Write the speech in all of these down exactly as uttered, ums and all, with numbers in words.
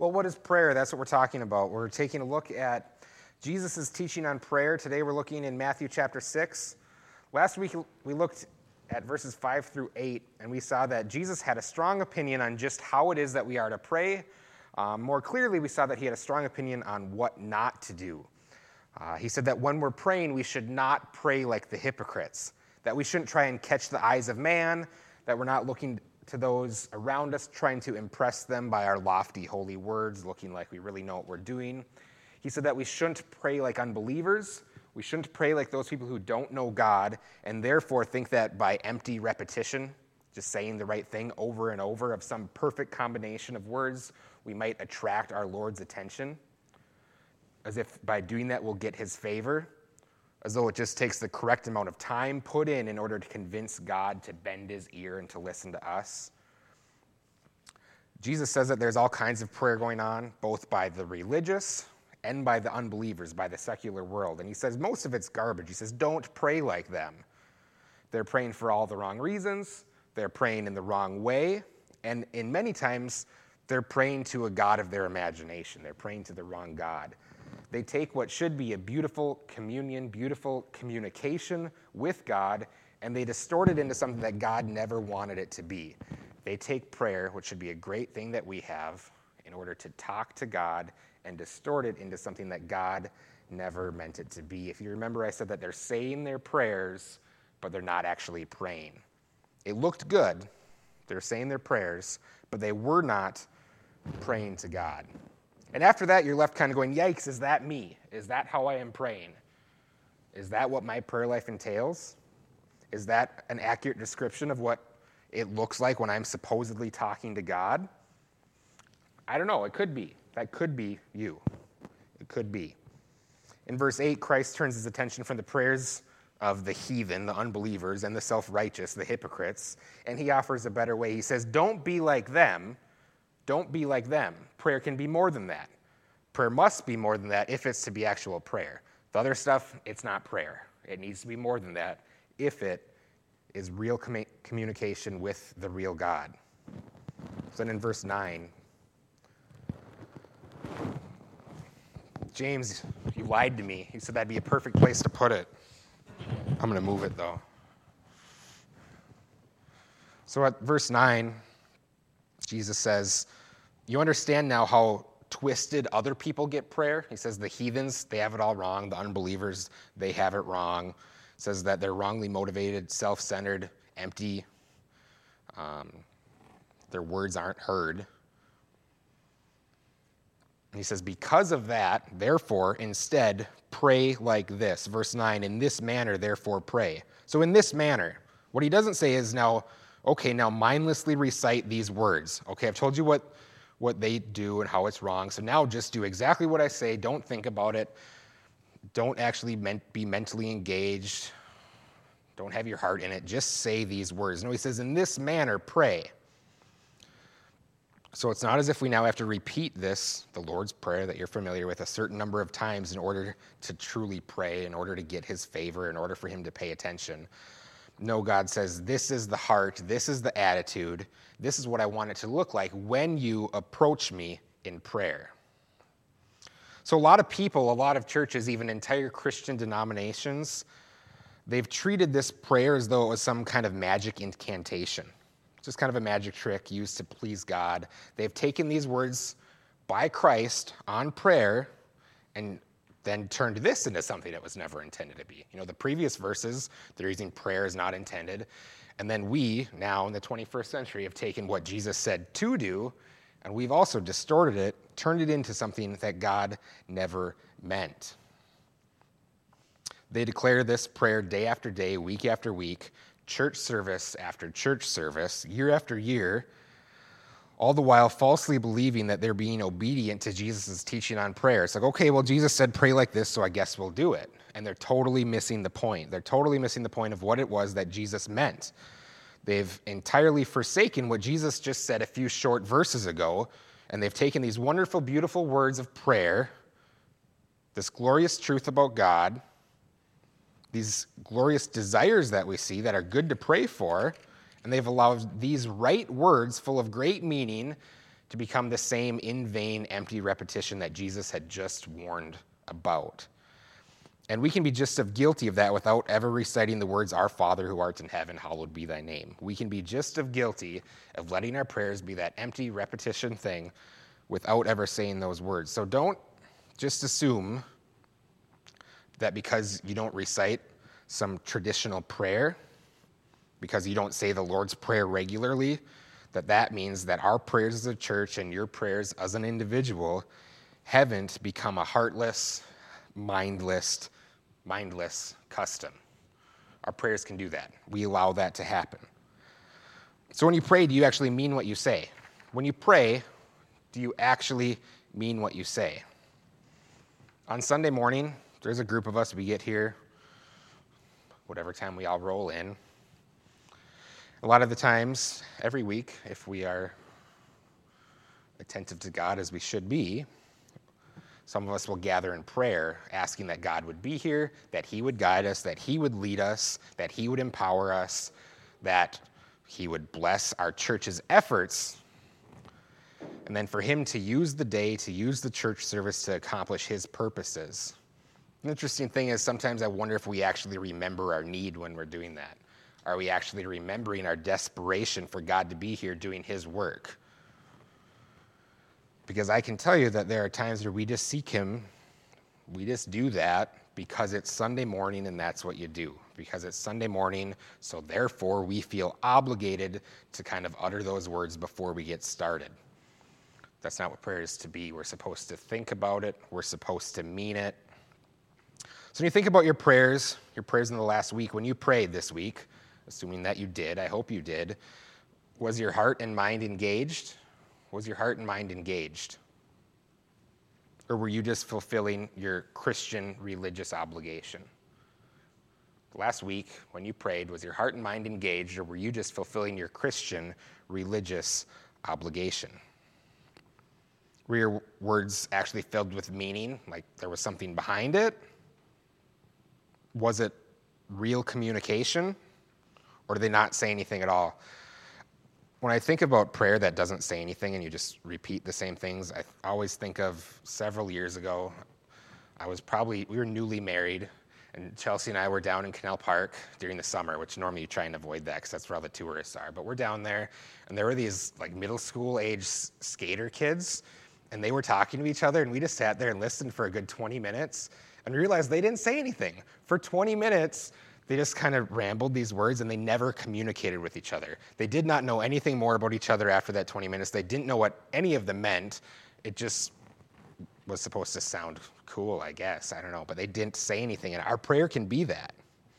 Well, what is prayer? That's what we're talking about. We're taking a look at Jesus' teaching on prayer. Today we're looking in Matthew chapter six. Last week we looked at verses five through eight, and we saw that Jesus had a strong opinion on just how it is that we are to pray. Um, more clearly, we saw that he had a strong opinion on what not to do. Uh, he said that when we're praying, we should not pray like the hypocrites, that we shouldn't try and catch the eyes of man, that we're not looking to those around us, trying to impress them by our lofty, holy words, looking like we really know what we're doing. He said that we shouldn't pray like unbelievers. We shouldn't pray like those people who don't know God and therefore think that by empty repetition, just saying the right thing over and over of some perfect combination of words, we might attract our Lord's attention, as if by doing that we'll get his favor, as though it just takes the correct amount of time put in in order to convince God to bend his ear and to listen to us. Jesus says that there's all kinds of prayer going on, both by the religious and by the unbelievers, by the secular world. And he says most of it's garbage. He says, don't pray like them. They're praying for all the wrong reasons. They're praying in the wrong way. And in many times, they're praying to a God of their imagination. They're praying to the wrong God. They take what should be a beautiful communion, beautiful communication with God, and they distort it into something that God never wanted it to be. They take prayer, which should be a great thing that we have, in order to talk to God, and distort it into something that God never meant it to be. If you remember, I said that they're saying their prayers, but they're not actually praying. It looked good. They're saying their prayers, but they were not praying to God. And after that, you're left kind of going, yikes, is that me? Is that how I am praying? Is that what my prayer life entails? Is that an accurate description of what it looks like when I'm supposedly talking to God? I don't know. It could be. That could be you. It could be. In verse eight, Christ turns his attention from the prayers of the heathen, the unbelievers, and the self-righteous, the hypocrites, and he offers a better way. He says, don't be like them. Don't be like them. Prayer can be more than that. Prayer must be more than that if it's to be actual prayer. The other stuff, it's not prayer. It needs to be more than that if it is real com- communication with the real God. So then in verse nine, James, you lied to me. He said that'd be a perfect place to put it. I'm going to move it, though. So at verse nine, Jesus says, you understand now how twisted other people get prayer? He says the heathens, they have it all wrong. The unbelievers, they have it wrong. He says that they're wrongly motivated, self-centered, empty. Um, their words aren't heard. And he says, because of that, therefore, instead, pray like this. Verse nine, in this manner, therefore, pray. So in this manner, what he doesn't say is now, okay, now mindlessly recite these words. Okay, I've told you what, what they do and how it's wrong, so now just do exactly what I say. Don't think about it. Don't actually men- be mentally engaged. Don't have your heart in it. Just say these words. No, he says, in this manner, pray. So it's not as if we now have to repeat this, the Lord's Prayer that you're familiar with, a certain number of times in order to truly pray, in order to get his favor, in order for him to pay attention. No, God says, this is the heart, this is the attitude, this is what I want it to look like when you approach me in prayer. So a lot of people, a lot of churches, even entire Christian denominations, they've treated this prayer as though it was some kind of magic incantation. Just kind of a magic trick used to please God. They've taken these words by Christ on prayer and then turned this into something that was never intended to be. You know, the previous verses, they're using prayer as not intended. And then we, now in the twenty-first century, have taken what Jesus said to do, and we've also distorted it, turned it into something that God never meant. They declare this prayer day after day, week after week, church service after church service, year after year, all the while falsely believing that they're being obedient to Jesus' teaching on prayer. It's like, okay, well, Jesus said pray like this, so I guess we'll do it. And they're totally missing the point. They're totally missing the point of what it was that Jesus meant. They've entirely forsaken what Jesus just said a few short verses ago, and they've taken these wonderful, beautiful words of prayer, this glorious truth about God, these glorious desires that we see that are good to pray for, and they've allowed these right words full of great meaning to become the same in vain, empty repetition that Jesus had just warned about. And we can be just as guilty of that without ever reciting the words, "Our Father who art in heaven, hallowed be thy name." We can be just as guilty of letting our prayers be that empty repetition thing without ever saying those words. So don't just assume that because you don't recite some traditional prayer, because you don't say the Lord's Prayer regularly, that that means that our prayers as a church and your prayers as an individual haven't become a heartless, mindless, mindless custom. Our prayers can do that. We allow that to happen. So when you pray, do you actually mean what you say? When you pray, do you actually mean what you say? On Sunday morning, there's a group of us, we get here, whatever time we all roll in. A lot of the times, every week, if we are attentive to God as we should be, some of us will gather in prayer, asking that God would be here, that he would guide us, that he would lead us, that he would empower us, that he would bless our church's efforts, and then for him to use the day, to use the church service to accomplish his purposes. The interesting thing is sometimes I wonder if we actually remember our need when we're doing that. Are we actually remembering our desperation for God to be here doing his work? Because I can tell you that there are times where we just seek him, we just do that because it's Sunday morning and that's what you do. Because it's Sunday morning, so therefore we feel obligated to kind of utter those words before we get started. That's not what prayer is to be. We're supposed to think about it. We're supposed to mean it. So when you think about your prayers, your prayers in the last week, when you prayed this week, assuming that you did, I hope you did, was your heart and mind engaged? Was your heart and mind engaged? Or were you just fulfilling your Christian religious obligation? Last week, when you prayed, was your heart and mind engaged, or were you just fulfilling your Christian religious obligation? Were your words actually filled with meaning, like there was something behind it? Was it real communication, or did they not say anything at all? When I think about prayer that doesn't say anything and you just repeat the same things, I always think of several years ago. I was probably, we were newly married, and Chelsea and I were down in Canal Park during the summer, which normally you try and avoid that because that's where all the tourists are. But we're down there, and there were these like middle school age skater kids, and they were talking to each other, and we just sat there and listened for a good twenty minutes and realized they didn't say anything. For twenty minutes, they just kind of rambled these words, and they never communicated with each other. They did not know anything more about each other after that twenty minutes. They didn't know what any of them meant. It just was supposed to sound cool, I guess. I don't know. But they didn't say anything, and our prayer can be that.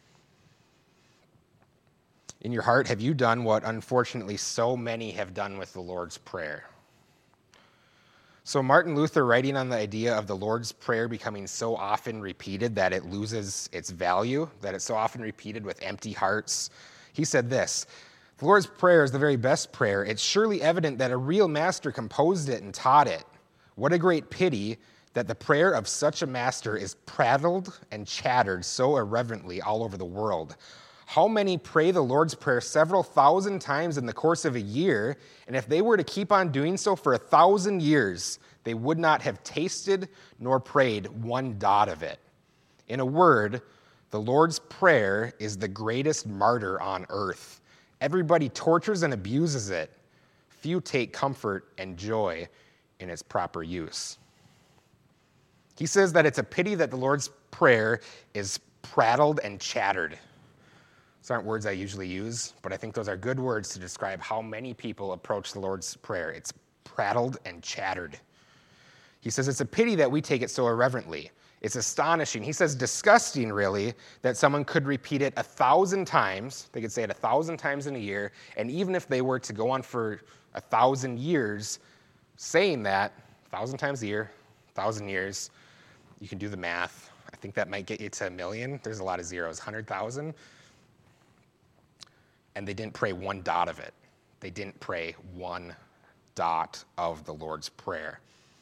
In your heart, have you done what unfortunately so many have done with the Lord's Prayer? So Martin Luther, writing on the idea of the Lord's Prayer becoming so often repeated that it loses its value, that it's so often repeated with empty hearts, he said this: "The Lord's Prayer is the very best prayer. It's surely evident that a real master composed it and taught it. What a great pity that the prayer of such a master is prattled and chattered so irreverently all over the world. How many pray the Lord's Prayer several thousand times in the course of a year, and if they were to keep on doing so for a thousand years, they would not have tasted nor prayed one dot of it. In a word, the Lord's Prayer is the greatest martyr on earth. Everybody tortures and abuses it. Few take comfort and joy in its proper use." He says that it's a pity that the Lord's Prayer is prattled and chattered. Those aren't words I usually use, but I think those are good words to describe how many people approach the Lord's Prayer. It's prattled and chattered. He says it's a pity that we take it so irreverently. It's astonishing. He says disgusting, really, that someone could repeat it a thousand times. They could say it a thousand times in a year, and even if they were to go on for a thousand years saying that, a thousand times a year, a thousand years, you can do the math. I think that might get you to a million. There's a lot of zeros, one hundred thousand. And they didn't pray one dot of it. They didn't pray one dot of the Lord's Prayer.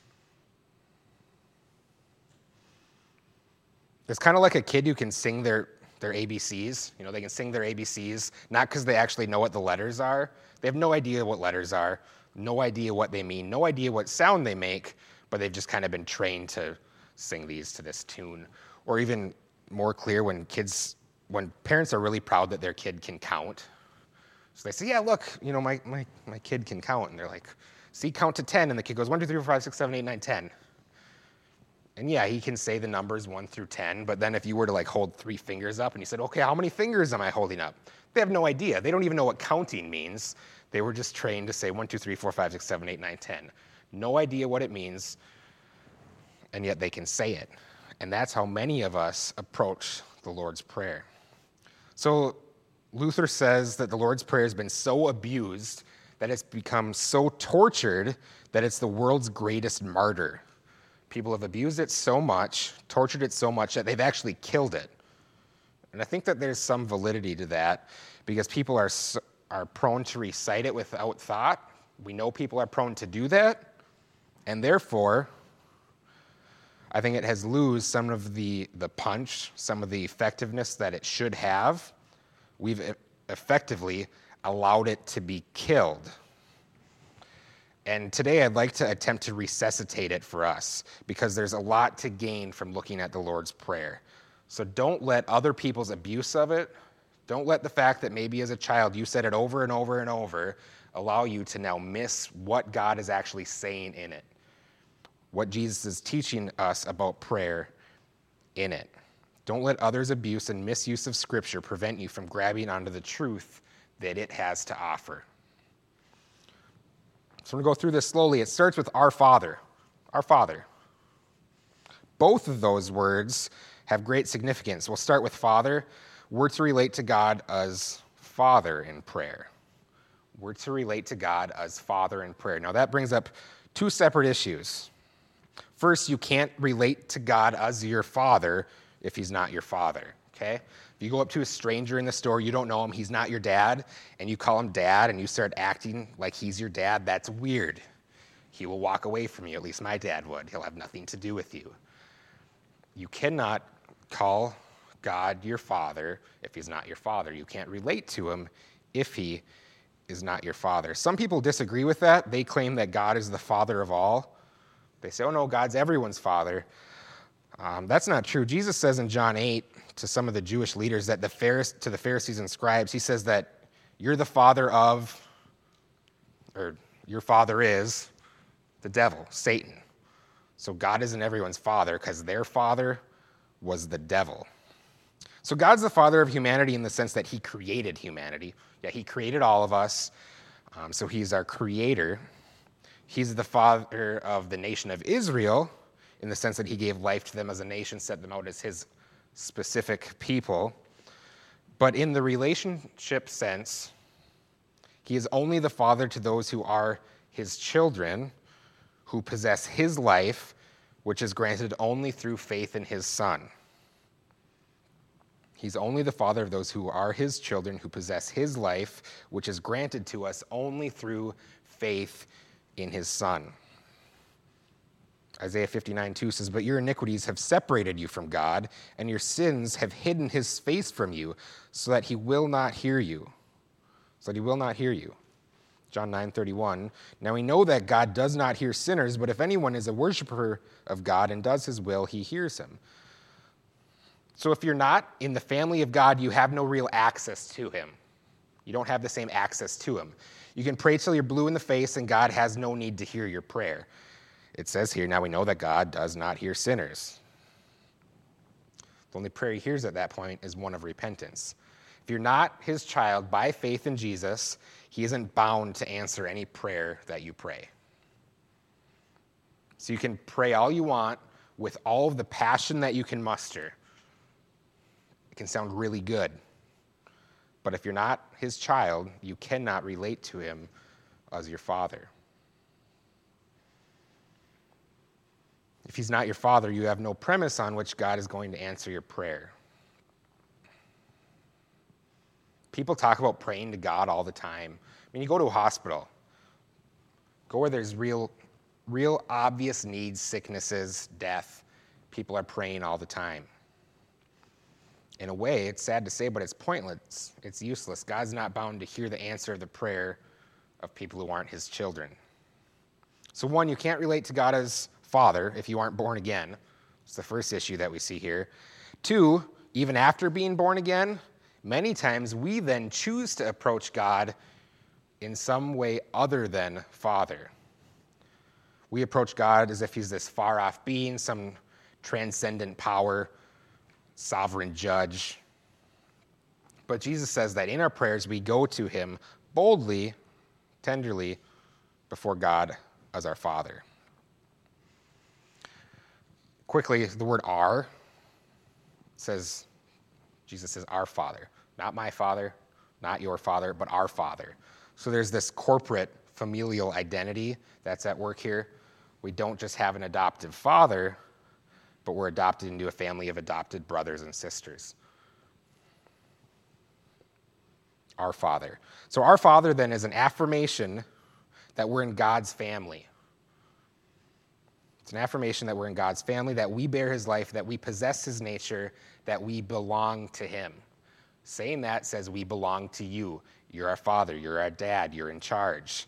It's kind of like a kid who can sing their, their A B Cs. You know, they can sing their A B Cs, not because they actually know what the letters are. They have no idea what letters are. No idea what they mean, no idea what sound they make, but they've just kind of been trained to sing these to this tune. Or even more clear, when kids, when parents are really proud that their kid can count. So they say, yeah, look, you know, my, my, my kid can count. And they're like, see, count to ten. And the kid goes, one, two, three, four, five, six, seven, eight, nine, ten. And yeah, he can say the numbers one through ten, but then if you were to like hold three fingers up and you said, okay, how many fingers am I holding up? They have no idea. They don't even know what counting means. They were just trained to say one, two, three, four, five, six, seven, eight, nine, ten. No idea what it means, and yet they can say it. And that's how many of us approach the Lord's Prayer. So Luther says that the Lord's Prayer has been so abused that it's become so tortured that it's the world's greatest martyr. People have abused it so much, tortured it so much, that they've actually killed it. And I think that there's some validity to that, because people are are prone to recite it without thought. We know people are prone to do that, and therefore, I think it has lost some of the, the punch, some of the effectiveness that it should have. We've effectively allowed it to be killed. And today I'd like to attempt to resuscitate it for us, because there's a lot to gain from looking at the Lord's Prayer. So don't let other people's abuse of it, don't let the fact that maybe as a child you said it over and over and over allow you to now miss what God is actually saying in it, what Jesus is teaching us about prayer in it. Don't let others' abuse and misuse of Scripture prevent you from grabbing onto the truth that it has to offer. So I'm going to go through this slowly. It starts with our Father. Our Father. Both of those words have great significance. We'll start with Father. We're to relate to God as Father in prayer. We're to relate to God as Father in prayer. Now that brings up two separate issues. First, you can't relate to God as your Father if he's not your Father, okay? If you go up to a stranger in the store, you don't know him, he's not your dad, and you call him dad and you start acting like he's your dad, that's weird. He will walk away from you, at least my dad would. He'll have nothing to do with you. You cannot call God your Father if he's not your Father. You can't relate to him if he is not your Father. Some people disagree with that. They claim that God is the Father of all. They say, oh no, God's everyone's Father. Um, that's not true. Jesus says in John eight to some of the Jewish leaders, that the Pharise- to the Pharisees and scribes, he says that you're the father of, or your father is the devil, Satan. So God isn't everyone's father because their father was the devil. So God's the father of humanity in the sense that he created humanity. Yeah, he created all of us. Um, so he's our creator. He's the father of the nation of Israel in the sense that he gave life to them as a nation, set them out as his specific people. But in the relationship sense, he is only the father to those who are his children, who possess his life, which is granted only through faith in his Son. He's only the father of those who are his children, who possess his life, which is granted to us only through faith in his Son. Isaiah fifty-nine two says, but your iniquities have separated you from God, and your sins have hidden his face from you, so that he will not hear you. So that he will not hear you. John nine thirty-one, now we know that God does not hear sinners, but if anyone is a worshiper of God and does his will, he hears him. So if you're not in the family of God, you have no real access to him. You don't have the same access to him. You can pray till you're blue in the face, and God has no need to hear your prayer. It says here, now we know that God does not hear sinners. The only prayer he hears at that point is one of repentance. If you're not his child by faith in Jesus, he isn't bound to answer any prayer that you pray. So you can pray all you want with all of the passion that you can muster. It can sound really good. But if you're not his child, you cannot relate to him as your father. If he's not your father, you have no premise on which God is going to answer your prayer. People talk about praying to God all the time. I mean, you go to a hospital, go where there's real, real obvious needs, sicknesses, death. People are praying all the time. In a way, it's sad to say, but it's pointless. It's useless. God's not bound to hear the answer of the prayer of people who aren't his children. So one, you can't relate to God as Father if you aren't born again. It's the first issue that we see here. Two, even after being born again, many times we then choose to approach God in some way other than Father. We approach God as if he's this far-off being, some transcendent power, sovereign judge. But Jesus says that in our prayers we go to him boldly, tenderly, before God as our Father. Quickly, the word our says, Jesus says, our Father. Not my Father, not your Father, but our Father. So there's this corporate familial identity that's at work here. We don't just have an adoptive father, but we're adopted into a family of adopted brothers and sisters. Our Father. So our Father then is an affirmation that we're in God's family. It's an affirmation that we're in God's family, that we bear his life, that we possess his nature, that we belong to him. Saying that says we belong to you. You're our Father, you're our dad, you're in charge.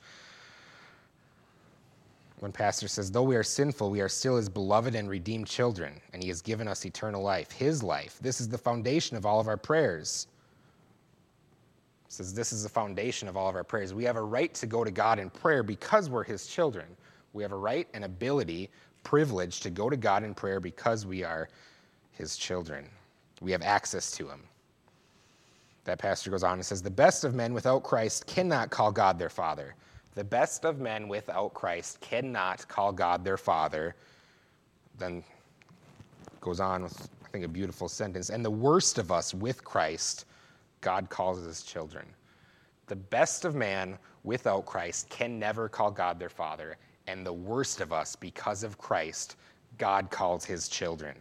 One pastor says, though we are sinful, we are still his beloved and redeemed children, and he has given us eternal life, his life. This is the foundation of all of our prayers. He says this is the foundation of all of our prayers. We have a right to go to God in prayer because we're his children. We have a right and ability, privilege to go to God in prayer because we are his children. We have access to him. That pastor goes on and says, the best of men without Christ cannot call God their Father. The best of men without Christ cannot call God their Father. Then goes on with, I think, a beautiful sentence. And the worst of us with Christ, God calls his children. The best of man without Christ can never call God their Father. And the worst of us, because of Christ, God calls his children.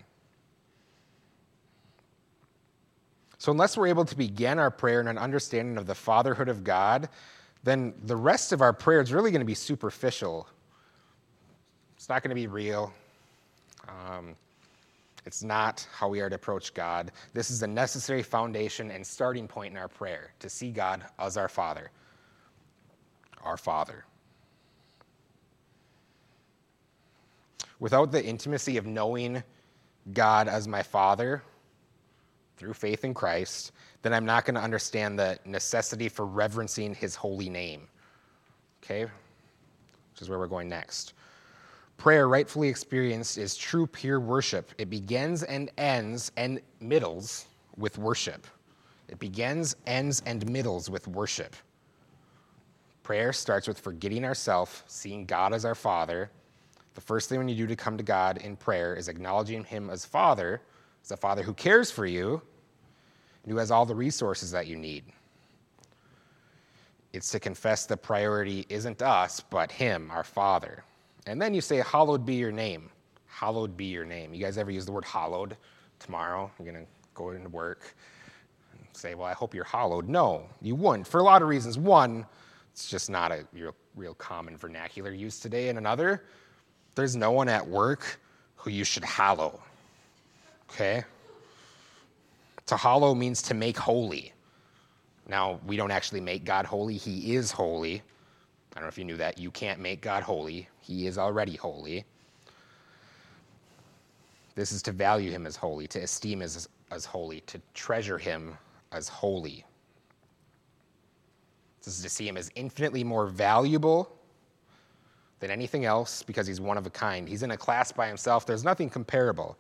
So unless we're able to begin our prayer in an understanding of the fatherhood of God, then the rest of our prayer is really going to be superficial. It's not going to be real. Um, it's not how we are to approach God. This is a necessary foundation and starting point in our prayer, to see God as our Father. Our Father. Without the intimacy of knowing God as my Father, through faith in Christ, then I'm not going to understand the necessity for reverencing his holy name. Okay? Which is where we're going next. Prayer, rightfully experienced, is true pure worship. It begins and ends and middles with worship. It begins, ends, and middles with worship. Prayer starts with forgetting ourselves, seeing God as our Father. The first thing when you do to come to God in prayer is acknowledging him as Father, as a Father who cares for you and who has all the resources that you need. It's to confess the priority isn't us, but him, our Father. And then you say, hallowed be your name. Hallowed be your name. You guys ever use the word hallowed? Tomorrow, you're going to go into work and say, well, I hope you're hallowed. No, you wouldn't, for a lot of reasons. One, it's just not a real, real common vernacular use today. And another, there's no one at work who you should hallow. Okay? To hallow means to make holy. Now, we don't actually make God holy. He is holy. I don't know if you knew that. You can't make God holy. He is already holy. This is to value him as holy, to esteem him as, as holy, to treasure him as holy. This is to see him as infinitely more valuable than anything else because he's one of a kind. He's in a class by himself. There's nothing comparable.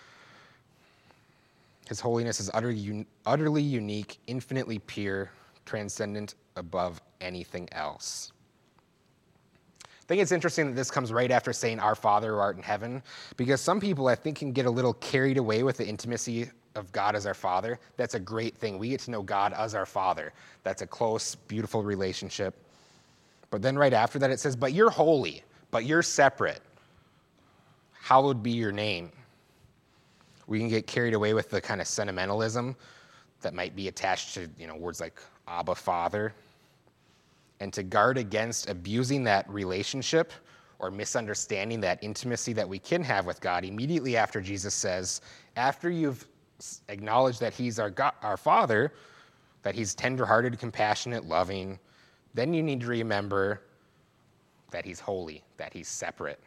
His holiness is utterly, utterly unique, infinitely pure, transcendent above anything else. I think it's interesting that this comes right after saying, our Father who art in heaven, because some people, I think, can get a little carried away with the intimacy of God as our Father. That's a great thing. We get to know God as our Father. That's a close, beautiful relationship. But then right after that, it says, but you're holy, but you're separate. Hallowed be your name. We can get carried away with the kind of sentimentalism that might be attached to, you know, words like Abba, Father. And to guard against abusing that relationship or misunderstanding that intimacy that we can have with God, immediately after Jesus says, after you've acknowledged that he's our God, our Father, that he's tenderhearted, compassionate, loving, then you need to remember that he's holy, that he's separate.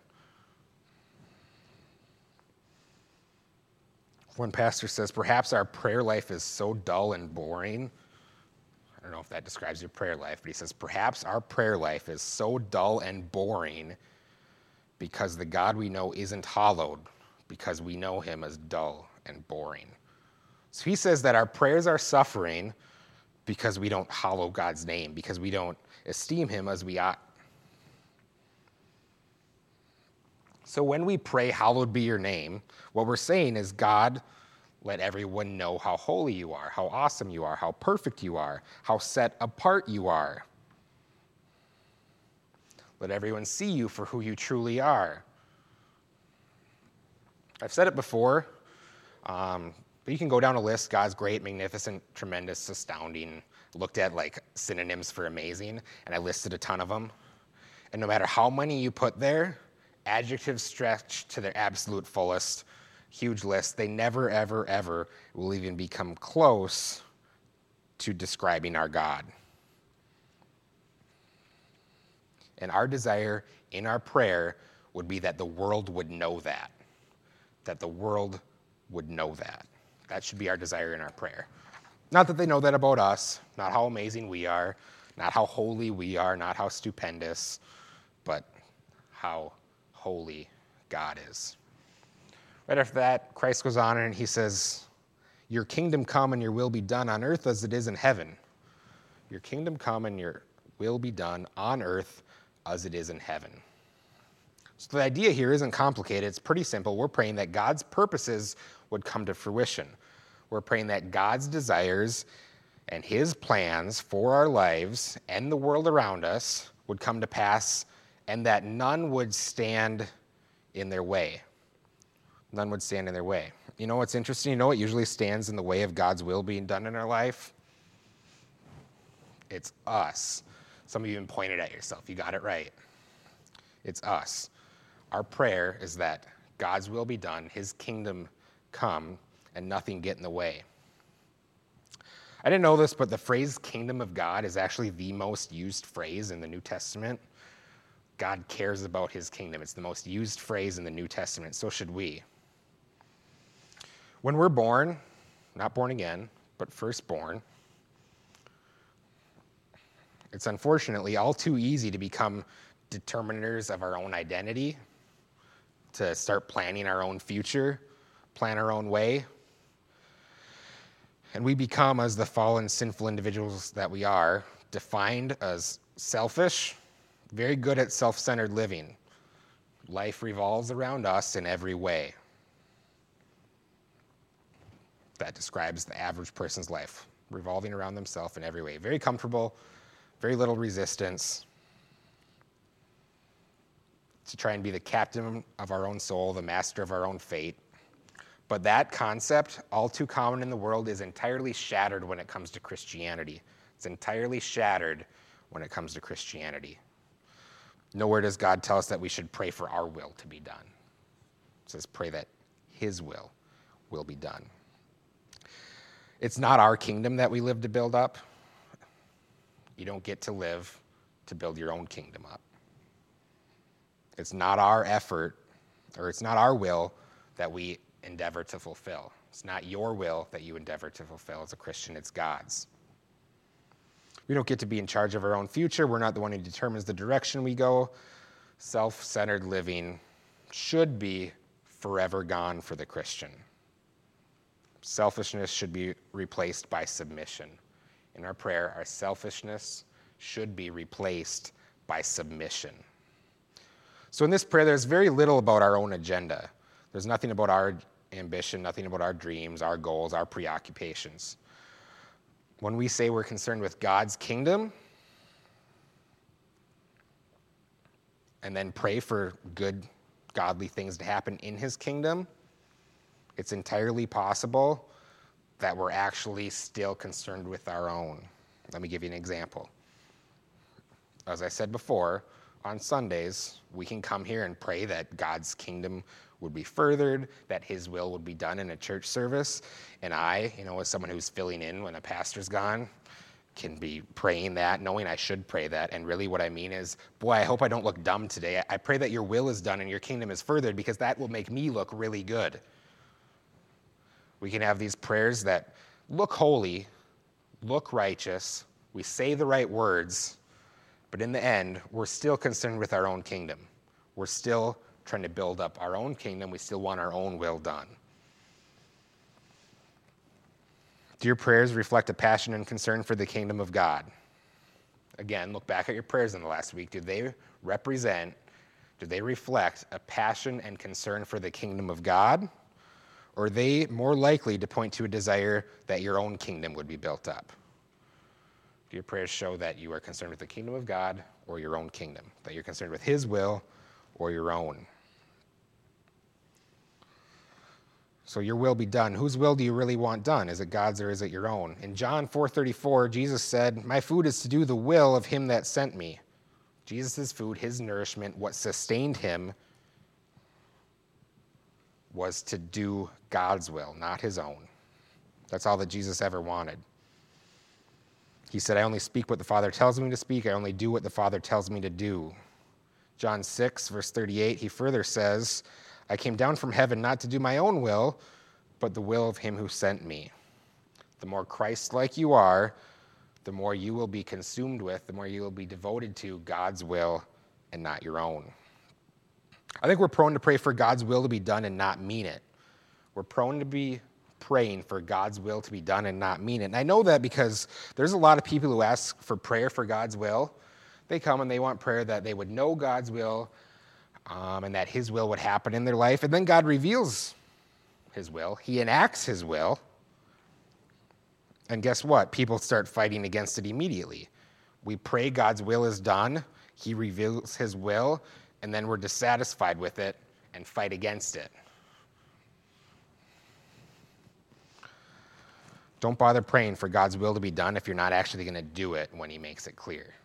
One pastor says, perhaps our prayer life is so dull and boring. I don't know if that describes your prayer life, but he says, perhaps our prayer life is so dull and boring because the God we know isn't hallowed, because we know him as dull and boring. So he says that our prayers are suffering because we don't hallow God's name, because we don't esteem him as we ought. So when we pray, hallowed be your name, what we're saying is, God, let everyone know how holy you are, how awesome you are, how perfect you are, how set apart you are. Let everyone see you for who you truly are. I've said it before, um, but you can go down a list: God's great, magnificent, tremendous, astounding. Looked at like synonyms for amazing, and I listed a ton of them. And no matter how many you put there, adjectives stretched to their absolute fullest, huge list, they never, ever, ever will even become close to describing our God. And our desire in our prayer would be that the world would know that, that the world would know that. That should be our desire in our prayer. Not that they know that about us, not how amazing we are, not how holy we are, not how stupendous, but how holy God is. Right after that, Christ goes on and he says, your kingdom come and your will be done on earth as it is in heaven. Your kingdom come and your will be done on earth as it is in heaven. So the idea here isn't complicated. It's pretty simple. We're praying that God's purposes would come to fruition. We're praying that God's desires and his plans for our lives and the world around us would come to pass, and that none would stand in their way. None would stand in their way. You know what's interesting? You know what usually stands in the way of God's will being done in our life? It's us. Some of you even pointed at yourself. You got it right. It's us. Our prayer is that God's will be done, his kingdom come, and nothing get in the way. I didn't know this, but the phrase kingdom of God is actually the most used phrase in the New Testament. God cares about his kingdom. It's the most used phrase in the New Testament. So should we. When we're born, not born again, but firstborn, it's unfortunately all too easy to become determiners of our own identity, to start planning our own future, plan our own way. And we become, as the fallen, sinful individuals that we are, defined as selfish, very good at self-centered living. Life revolves around us in every way. That describes the average person's life, revolving around themselves in every way. Very comfortable, very little resistance to try and be the captain of our own soul, the master of our own fate. But that concept, all too common in the world, is entirely shattered when it comes to Christianity. It's entirely shattered when it comes to Christianity. Nowhere does God tell us that we should pray for our will to be done. It says pray that his will will be done. It's not our kingdom that we live to build up. You don't get to live to build your own kingdom up. It's not our effort, or it's not our will that we endeavor to fulfill. It's not your will that you endeavor to fulfill as a Christian, it's God's. We don't get to be in charge of our own future. We're not the one who determines the direction we go. Self-centered living should be forever gone for the Christian. Selfishness should be replaced by submission. In our prayer, our selfishness should be replaced by submission. So in this prayer, there's very little about our own agenda. There's nothing about our ambition, nothing about our dreams, our goals, our preoccupations. When we say we're concerned with God's kingdom and then pray for good, godly things to happen in his kingdom, it's entirely possible that we're actually still concerned with our own. Let me give you an example. As I said before, on Sundays, we can come here and pray that God's kingdom would be furthered, that his will would be done in a church service. And I, you know, as someone who's filling in when a pastor's gone, can be praying that, knowing I should pray that, and really what I mean is, boy, I hope I don't look dumb today. I pray that your will is done and your kingdom is furthered, because that will make me look really good. We can have these prayers that look holy, look righteous, we say the right words, but in the end, we're still concerned with our own kingdom. We're still trying to build up our own kingdom. We still want our own will done. Do your prayers reflect a passion and concern for the kingdom of God? Again, look back at your prayers in the last week. Do they represent, do they reflect a passion and concern for the kingdom of God? Or are they more likely to point to a desire that your own kingdom would be built up? Do your prayers show that you are concerned with the kingdom of God or your own kingdom? That you're concerned with his will or your own? So your will be done. Whose will do you really want done? Is it God's or is it your own? In John four thirty-four, Jesus said, "My food is to do the will of him that sent me." Jesus' food, his nourishment, what sustained him was to do God's will, not his own. That's all that Jesus ever wanted. He said, "I only speak what the Father tells me to speak. I only do what the Father tells me to do." John six, verse thirty-eight, he further says, "I came down from heaven not to do my own will, but the will of him who sent me." The more Christ-like you are, the more you will be consumed with, the more you will be devoted to God's will and not your own. I think we're prone to pray for God's will to be done and not mean it. We're prone to be praying for God's will to be done and not mean it. And I know that because there's a lot of people who ask for prayer for God's will. They come and they want prayer that they would know God's will, Um, and that his will would happen in their life. And then God reveals his will. He enacts his will. And guess what? People start fighting against it immediately. We pray God's will is done. He reveals his will. And then we're dissatisfied with it and fight against it. Don't bother praying for God's will to be done if you're not actually going to do it when he makes it clear.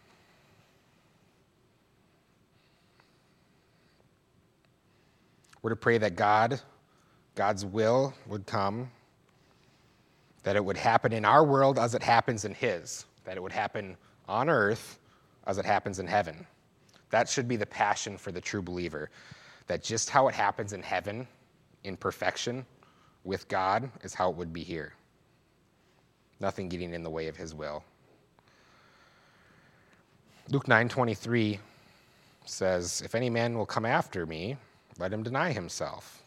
We're to pray that God, God's will would come, that it would happen in our world as it happens in his, that it would happen on earth as it happens in heaven. That should be the passion for the true believer, that just how it happens in heaven, in perfection, with God, is how it would be here. Nothing getting in the way of his will. Luke nine twenty-three says, "If any man will come after me, let him deny himself."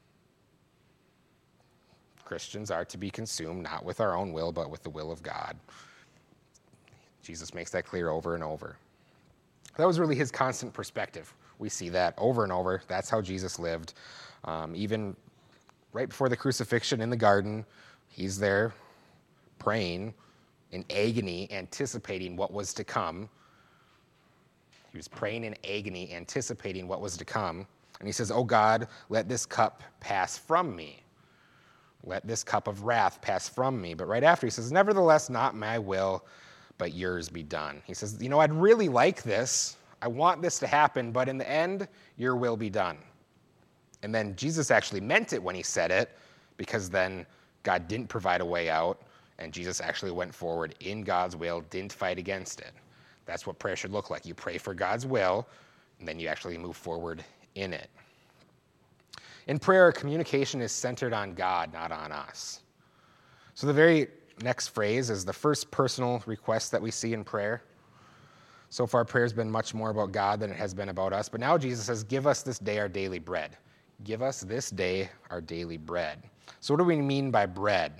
Christians are to be consumed not with our own will, but with the will of God. Jesus makes that clear over and over. That was really his constant perspective. We see that over and over. That's how Jesus lived. Um, even right before the crucifixion in the garden, he's there praying in agony, anticipating what was to come. He was praying in agony, anticipating what was to come. And he says, "Oh God, let this cup pass from me. Let this cup of wrath pass from me." But right after he says, "Nevertheless, not my will, but yours be done." He says, you know, I'd really like this. I want this to happen, but in the end, your will be done. And then Jesus actually meant it when he said it, because then God didn't provide a way out, and Jesus actually went forward in God's will, didn't fight against it. That's what prayer should look like. You pray for God's will, and then you actually move forward in it. In prayer, communication is centered on God, not on us. So the very next phrase is the first personal request that we see in prayer. So far, prayer has been much more about God than it has been about us. But now Jesus says, "Give us this day our daily bread." Give us this day our daily bread. So what do we mean by bread?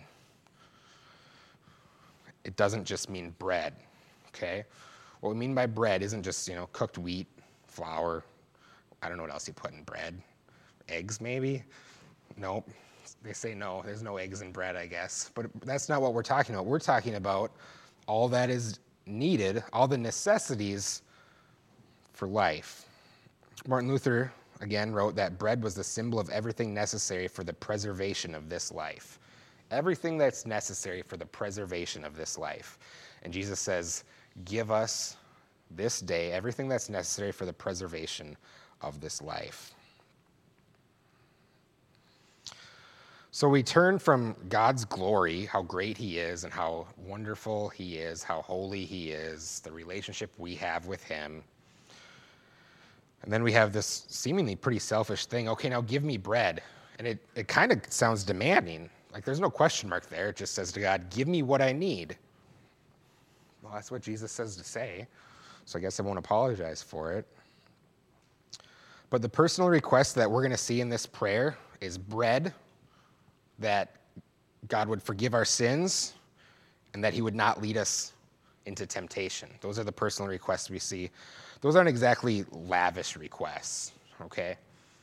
It doesn't just mean bread, okay? What we mean by bread isn't just, you know, cooked wheat, flour. I don't know what else you put in bread. Eggs, maybe? Nope. They say no. There's no eggs in bread, I guess. But that's not what we're talking about. We're talking about all that is needed, all the necessities for life. Martin Luther, again, wrote that bread was the symbol of everything necessary for the preservation of this life. Everything that's necessary for the preservation of this life. And Jesus says, give us this day everything that's necessary for the preservation of this life. So we turn from God's glory, how great he is and how wonderful he is, how holy he is, the relationship we have with him. And then we have this seemingly pretty selfish thing. Okay, now give me bread. And it, it kind of sounds demanding. Like there's no question mark there. It just says to God, give me what I need. Well, that's what Jesus says to say. So I guess I won't apologize for it. But the personal request that we're going to see in this prayer is bread, that God would forgive our sins, and that he would not lead us into temptation. Those are the personal requests we see. Those aren't exactly lavish requests, okay?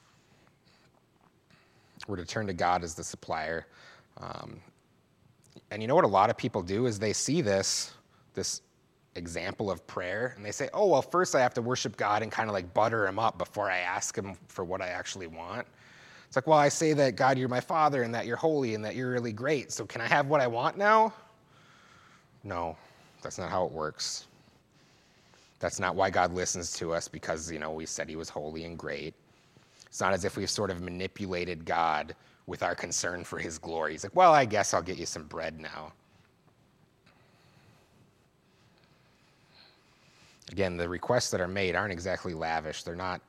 We're to turn to God as the supplier. Um, and you know what a lot of people do is they see this, this example of prayer, and they say, oh, well, first I have to worship God and kind of like butter him up before I ask him for what I actually want. It's like, well, I say that, God, you're my Father, and that you're holy, and that you're really great, so can I have what I want now? No, that's not how it works. That's not why God listens to us, because, you know, we said he was holy and great. It's not as if we've sort of manipulated God with our concern for his glory. He's like, well, I guess I'll get you some bread now. Again, the requests that are made aren't exactly lavish. They're not,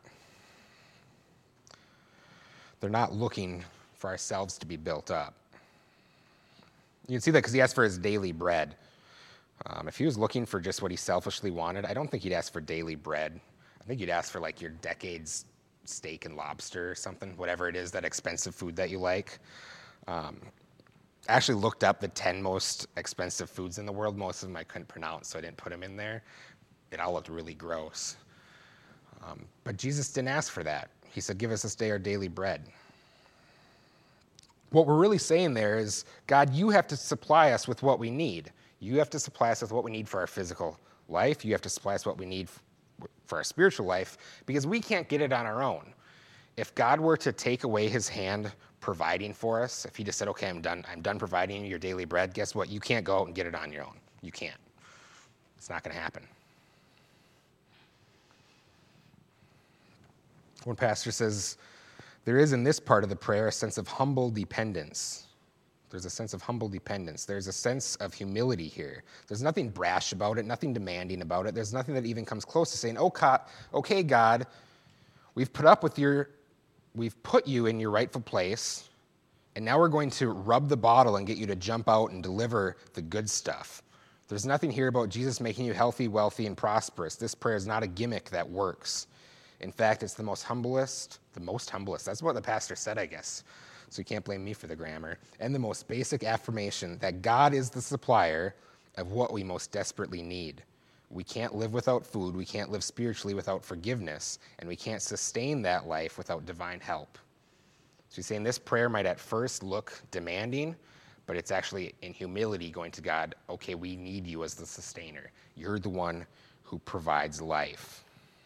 they're not looking for ourselves to be built up. You can see that because he asked for his daily bread. Um, if he was looking for just what he selfishly wanted, I don't think he'd ask for daily bread. I think he'd ask for like your decade's steak and lobster or something, whatever it is, that expensive food that you like. Um, I actually looked up the ten most expensive foods in the world. Most of them I couldn't pronounce, so I didn't put them in there. It all looked really gross. Um, but Jesus didn't ask for that. He said, give us this day our daily bread. What we're really saying there is, God, you have to supply us with what we need. You have to supply us with what we need for our physical life. You have to supply us what we need for our spiritual life, because we can't get it on our own. If God were to take away his hand providing for us, if he just said, okay, I'm done, I'm done providing you your daily bread, guess what? You can't go out and get it on your own. You can't. It's not going to happen. One pastor says, there is in this part of the prayer a sense of humble dependence. There's a sense of humble dependence. There's a sense of humility here. There's nothing brash about it, nothing demanding about it. There's nothing that even comes close to saying, okay, God, we've put up with your, we've put you in your rightful place, and now we're going to rub the bottle and get you to jump out and deliver the good stuff. There's nothing here about Jesus making you healthy, wealthy, and prosperous. This prayer is not a gimmick that works. In fact, it's the most humblest, the most humblest. That's what the pastor said, I guess. So you can't blame me for the grammar. And the most basic affirmation that God is the supplier of what we most desperately need. We can't live without food. We can't live spiritually without forgiveness. And we can't sustain that life without divine help. So he's saying this prayer might at first look demanding, but it's actually in humility going to God, okay, we need you as the sustainer. You're the one who provides life.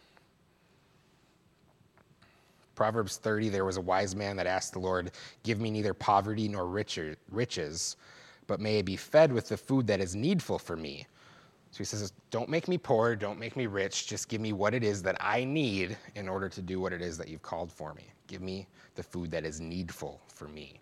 Proverbs thirty, there was a wise man that asked the Lord, give me neither poverty nor riches, but may I be fed with the food that is needful for me. So he says, don't make me poor, don't make me rich, just give me what it is that I need in order to do what it is that you've called for me. Give me the food that is needful for me.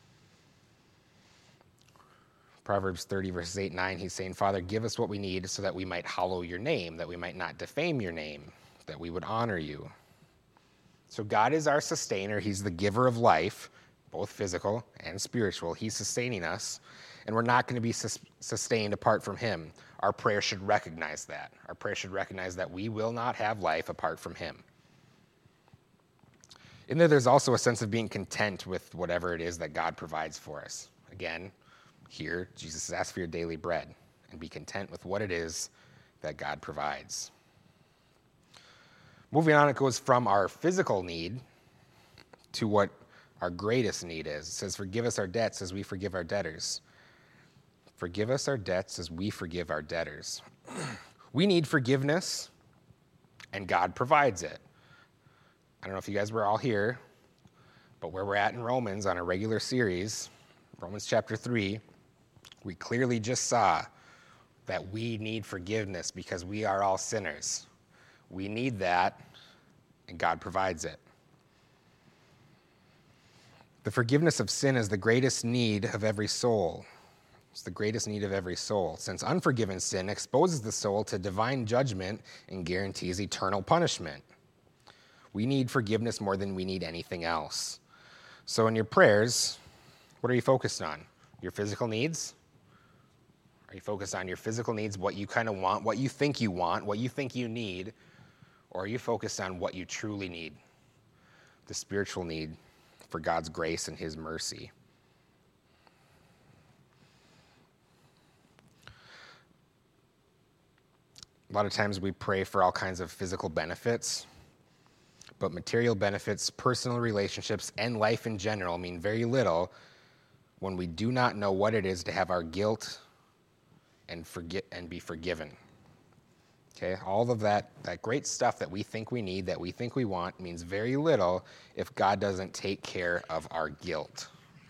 Proverbs thirty, verses eight and nine, he's saying, Father, give us what we need so that we might hallow your name, that we might not defame your name, that we would honor you. So God is our sustainer. He's the giver of life, both physical and spiritual. He's sustaining us, and we're not going to be sus- sustained apart from him. Our prayer should recognize that. Our prayer should recognize that we will not have life apart from him. In there, there's also a sense of being content with whatever it is that God provides for us. Again, here, Jesus says, ask for your daily bread and be content with what it is that God provides. Moving on, it goes from our physical need to what our greatest need is. It says, forgive us our debts as we forgive our debtors. Forgive us our debts as we forgive our debtors. We need forgiveness, and God provides it. I don't know if you guys were all here, but where we're at in Romans on a regular series, Romans chapter three, we clearly just saw that we need forgiveness because we are all sinners. We need that, and God provides it. The forgiveness of sin is the greatest need of every soul. It's the greatest need of every soul, since unforgiven sin exposes the soul to divine judgment and guarantees eternal punishment. We need forgiveness more than we need anything else. So in your prayers, what are you focused on? Your physical needs? Are you focused on your physical needs, what you kind of want, what you think you want, what you think you need? Or are you focused on what you truly need? The spiritual need for God's grace and his mercy. A lot of times we pray for all kinds of physical benefits, but material benefits, personal relationships, and life in general mean very little when we do not know what it is to have our guilt and forget and be forgiven. Okay, all of that, that great stuff that we think we need, that we think we want, means very little if God doesn't take care of our guilt.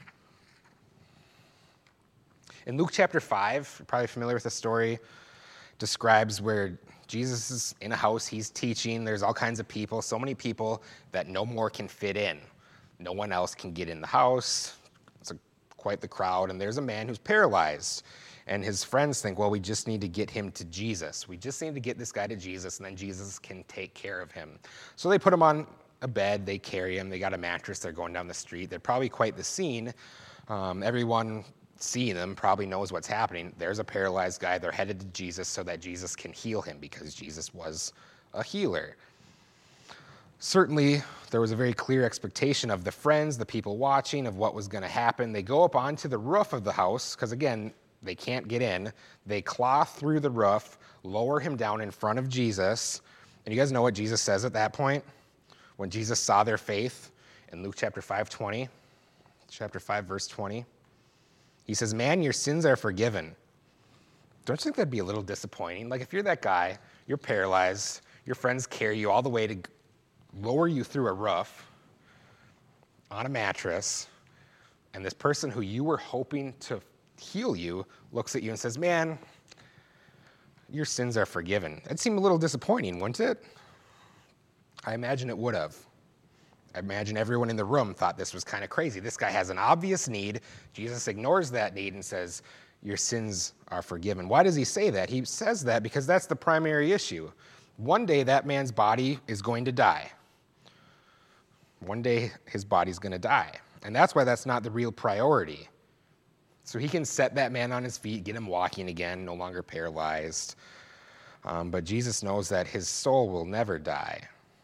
In Luke chapter five, you're probably familiar with the story, describes where Jesus is in a house, he's teaching, there's all kinds of people, so many people that no more can fit in. No one else can get in the house. It's a, quite the crowd, and there's a man who's paralyzed. And his friends think, well, we just need to get him to Jesus. We just need to get this guy to Jesus, and then Jesus can take care of him. So they put him on a bed, they carry him, they got a mattress, they're going down the street. They're probably quite the scene. Um, everyone seeing them probably knows what's happening. There's a paralyzed guy. They're headed to Jesus so that Jesus can heal him because Jesus was a healer. Certainly, there was a very clear expectation of the friends, the people watching, of what was going to happen. They go up onto the roof of the house because, again, they can't get in. They claw through the roof, lower him down in front of Jesus. And you guys know what Jesus says at that point? When Jesus saw their faith in Luke chapter five, twenty, chapter five, verse twenty. He says, man, your sins are forgiven. Don't you think that'd be a little disappointing? Like if you're that guy, you're paralyzed, your friends carry you all the way to lower you through a roof on a mattress, and this person who you were hoping to heal you looks at you and says, man, your sins are forgiven. That'd seem a little disappointing, wouldn't it? I imagine it would have. I imagine everyone in the room thought this was kind of crazy. This guy has an obvious need. Jesus ignores that need and says, your sins are forgiven. Why does he say that? He says that because that's the primary issue. One day that man's body is going to die. One day his body's going to die. And that's why that's not the real priority. So he can set that man on his feet, get him walking again, no longer paralyzed. Um, but Jesus knows that his soul will never die.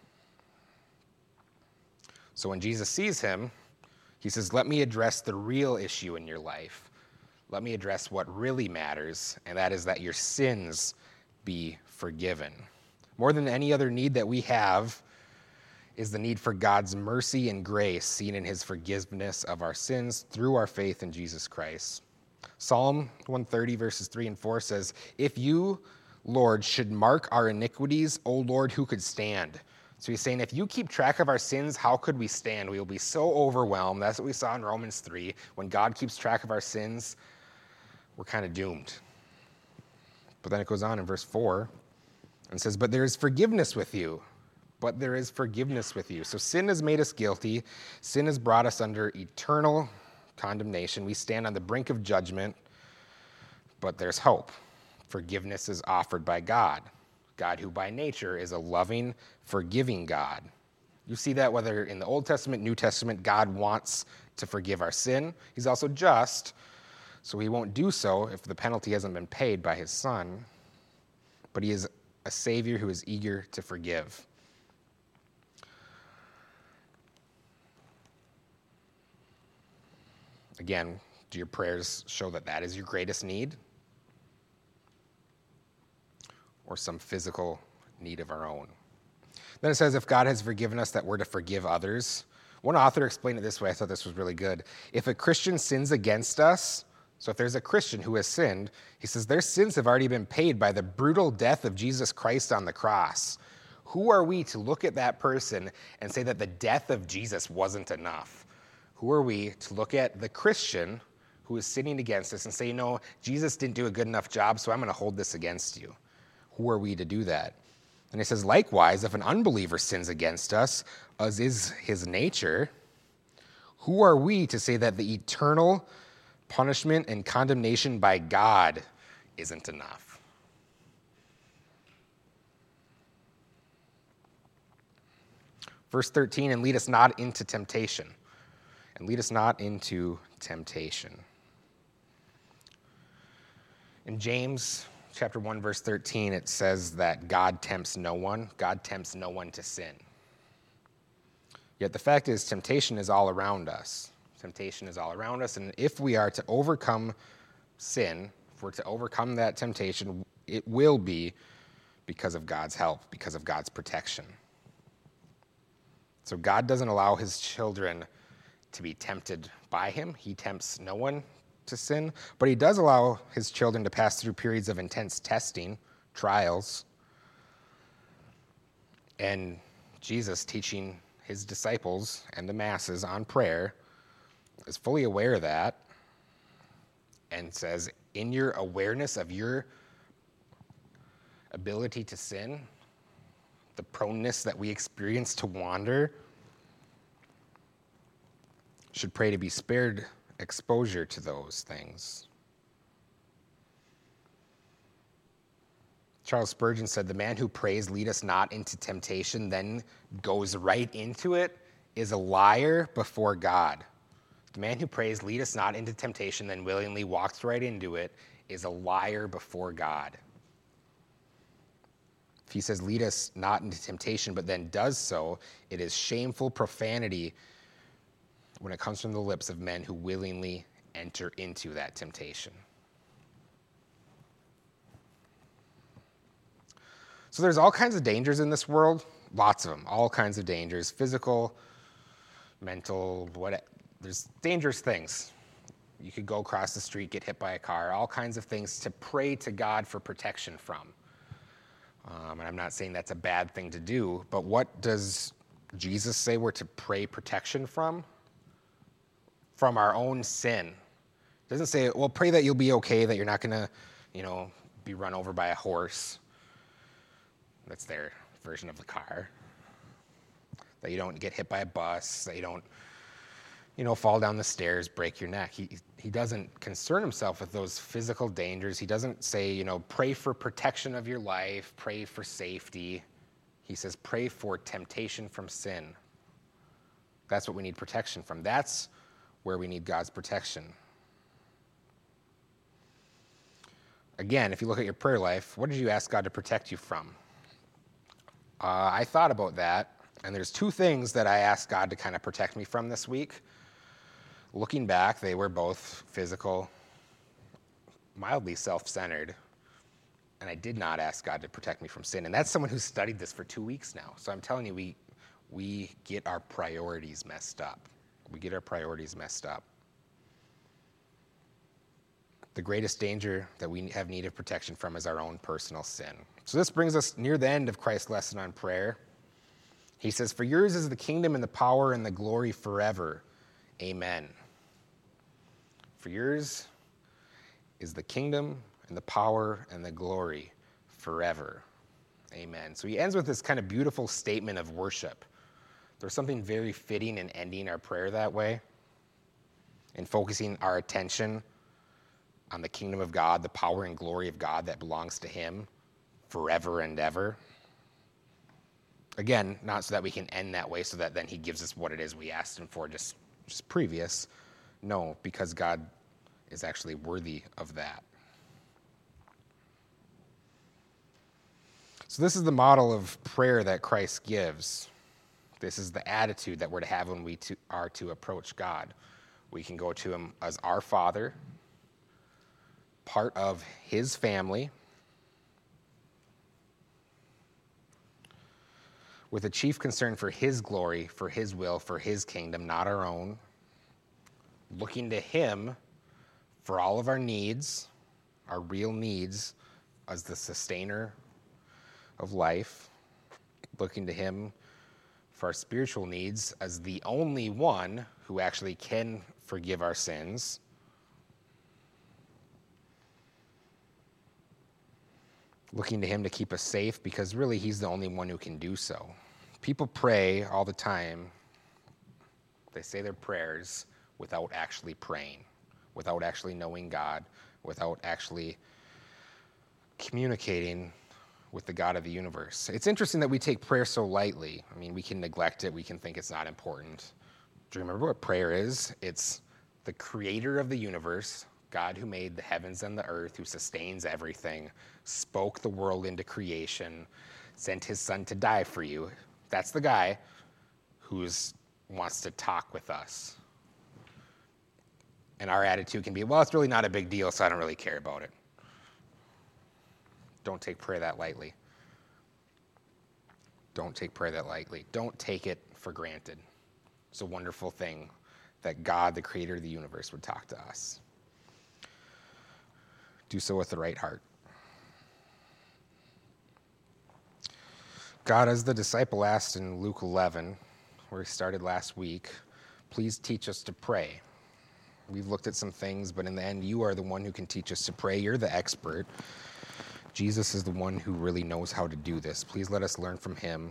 So when Jesus sees him, he says, let me address the real issue in your life. Let me address what really matters, and that is that your sins be forgiven. More than any other need that we have is the need for God's mercy and grace seen in his forgiveness of our sins through our faith in Jesus Christ. Psalm one thirty verses three and four says, if you, Lord, should mark our iniquities, O Lord, who could stand? So he's saying, if you keep track of our sins, how could we stand? We will be so overwhelmed. That's what we saw in Romans three. When God keeps track of our sins, we're kind of doomed. But then it goes on in verse four and says, but there is forgiveness with you. But there is forgiveness with you. So sin has made us guilty. Sin has brought us under eternal condemnation. We stand on the brink of judgment, but there's hope. Forgiveness is offered by God. God who by nature is a loving, forgiving God. You see that whether in the Old Testament, New Testament, God wants to forgive our sin. He's also just, so he won't do so if the penalty hasn't been paid by his Son. But he is a Savior who is eager to forgive. Again, do your prayers show that that is your greatest need? Or some physical need of our own? Then it says, if God has forgiven us, that we're to forgive others. One author explained it this way. I thought this was really good. If a Christian sins against us, so if there's a Christian who has sinned, he says their sins have already been paid by the brutal death of Jesus Christ on the cross. Who are we to look at that person and say that the death of Jesus wasn't enough? Who are we to look at the Christian who is sinning against us and say, no, Jesus didn't do a good enough job, so I'm going to hold this against you? Who are we to do that? And he says, likewise, if an unbeliever sins against us, as is his nature, Who are we to say that the eternal punishment and condemnation by God isn't enough? Verse thirteen, and lead us not into temptation. And lead us not into temptation. In James chapter one, verse thirteen, it says that God tempts no one. God tempts no one to sin. Yet the fact is, temptation is all around us. Temptation is all around us, and if we are to overcome sin, if we're to overcome that temptation, it will be because of God's help, because of God's protection. So God doesn't allow his children to be tempted by him. He tempts no one to sin, but he does allow his children to pass through periods of intense testing, trials, and Jesus teaching his disciples and the masses on prayer is fully aware of that and says, in your awareness of your ability to sin, the proneness that we experience to wander, should pray to be spared exposure to those things. Charles Spurgeon said, the man who prays, lead us not into temptation, then goes right into it, is a liar before God. The man who prays, lead us not into temptation, then willingly walks right into it, is a liar before God. If he says, lead us not into temptation, but then does so, it is shameful profanity when it comes from the lips of men who willingly enter into that temptation. So there's all kinds of dangers in this world, lots of them, all kinds of dangers, physical, mental, what, there's dangerous things. You could go across the street, get hit by a car, all kinds of things to pray to God for protection from. Um, and I'm not saying that's a bad thing to do, but what does Jesus say we're to pray protection from? From our own sin. It doesn't say, well, pray that you'll be okay, that you're not going to, you know, be run over by a horse. That's their version of the car. That you don't get hit by a bus, that you don't, you know, fall down the stairs, break your neck. He he doesn't concern himself with those physical dangers. He doesn't say, you know, pray for protection of your life, pray for safety. He says, pray for temptation from sin. That's what we need protection from. That's where we need God's protection. Again, if you look at your prayer life, what did you ask God to protect you from? Uh, I thought about that, and there's two things that I asked God to kind of protect me from this week. Looking back, they were both physical, mildly self-centered, and I did not ask God to protect me from sin. And that's someone who's studied this for two weeks now. So I'm telling you, we we get our priorities messed up. We get our priorities messed up. The greatest danger that we have need of protection from is our own personal sin. So this brings us near the end of Christ's lesson on prayer. He says, for yours is the kingdom and the power and the glory forever. Amen. For yours is the kingdom and the power and the glory forever. Amen. So he ends with this kind of beautiful statement of worship. There's something very fitting in ending our prayer that way and focusing our attention on the kingdom of God, the power and glory of God that belongs to him forever and ever. Again, not so that we can end that way so that then he gives us what it is we asked him for just, just previous. No, because God is actually worthy of that. So this is the model of prayer that Christ gives. This is the attitude that we're to have when we to, are to approach God. We can go to him as our Father, part of his family, with a chief concern for his glory, for his will, for his kingdom, not our own, looking to him for all of our needs, our real needs, as the sustainer of life, looking to him for our spiritual needs as the only one who actually can forgive our sins, looking to him to keep us safe because really he's the only one who can do so. People pray all the time They say their prayers without actually praying, without actually knowing God, without actually communicating with the God of the universe. It's interesting that we take prayer so lightly. I mean, we can neglect it. We can think it's not important. Do you remember what prayer is? It's the creator of the universe, God who made the heavens and the earth, who sustains everything, spoke the world into creation, sent his son to die for you. That's the guy who wants to talk with us. And our attitude can be, well, it's really not a big deal, so I don't really care about it. Don't take prayer that lightly. Don't take prayer that lightly. Don't take it for granted. It's a wonderful thing that God, the creator of the universe, would talk to us. Do so with the right heart. God, as the disciple asked in Luke eleven, where he started last week, please teach us to pray. We've looked at some things, but in the end, you are the one who can teach us to pray. You're the expert. Jesus is the one who really knows how to do this. Please let us learn from him.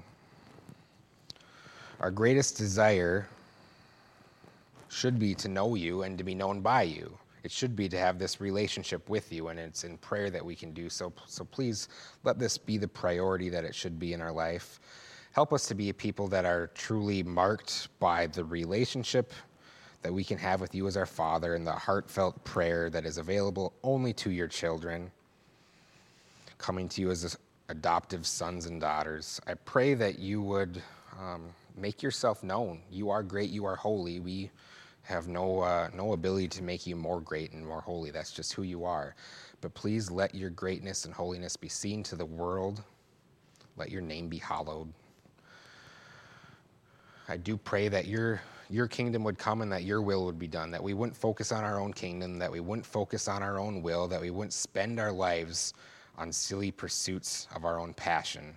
Our greatest desire should be to know you and to be known by you. It should be to have this relationship with you, and it's in prayer that we can do so. So please let this be the priority that it should be in our life. Help us to be a people that are truly marked by the relationship that we can have with you as our Father and the heartfelt prayer that is available only to your children, coming to you as adoptive sons and daughters. I pray that you would um, make yourself known. You are great, you are holy. We have no uh, no ability to make you more great and more holy. That's just who you are. But please let your greatness and holiness be seen to the world. Let your name be hallowed. I do pray that your your kingdom would come and that your will would be done, that we wouldn't focus on our own kingdom, that we wouldn't focus on our own will, that we wouldn't spend our lives on silly pursuits of our own passion,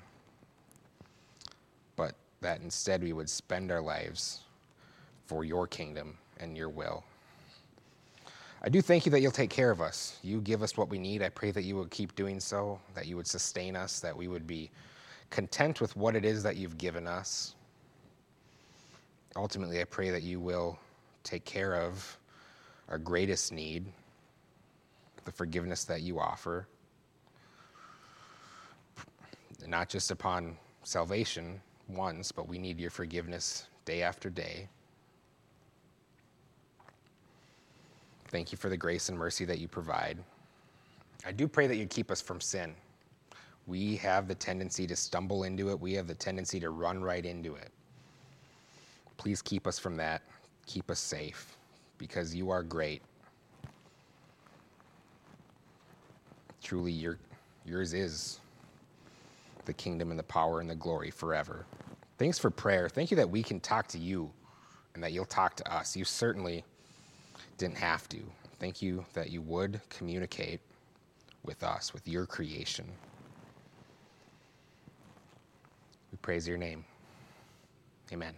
but that instead we would spend our lives for your kingdom and your will. I do thank you that you'll take care of us. You give us what we need. I pray that you would keep doing so, that you would sustain us, that we would be content with what it is that you've given us. Ultimately, I pray that you will take care of our greatest need, the forgiveness that you offer, not just upon salvation once, but we need your forgiveness day after day. Thank you for the grace and mercy that you provide. I do pray that you keep us from sin. We have the tendency to stumble into it. We have the tendency to run right into it. Please keep us from that. Keep us safe, because you are great. Truly, your, yours is the kingdom and the power and the glory forever. Thanks for prayer. Thank you that we can talk to you and that you'll talk to us. You certainly didn't have to. Thank you that you would communicate with us, with your creation. We praise your name. Amen.